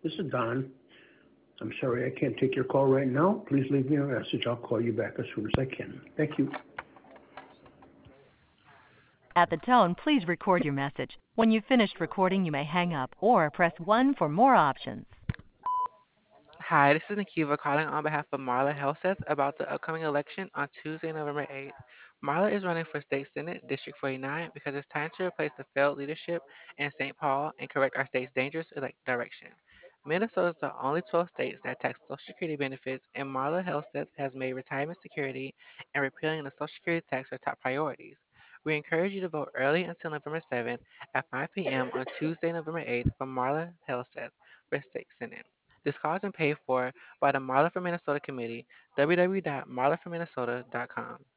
This is Don. I'm sorry I can't take your call right now. Please leave me a message. I'll call you back as soon as I can. Thank you. At the tone, please record your message. When you've finished recording, you may hang up or press 1 for more options. Hi, this is Nikiva calling on behalf of Marla Helseth about the upcoming election on Tuesday, November 8th. Marla is running for State Senate, District 49, because it's time to replace the failed leadership in St. Paul and correct our state's dangerous direction. Minnesota is the only 12 states that tax Social Security benefits, and Marla Helseth has made retirement security and repealing the Social Security tax her top priorities. We encourage you to vote early until November 7th at 5 p.m. on Tuesday, November 8th for Marla Helseth for State Senate. This call has been paid for by the Marla for Minnesota Committee, www.marlaforminnesota.com.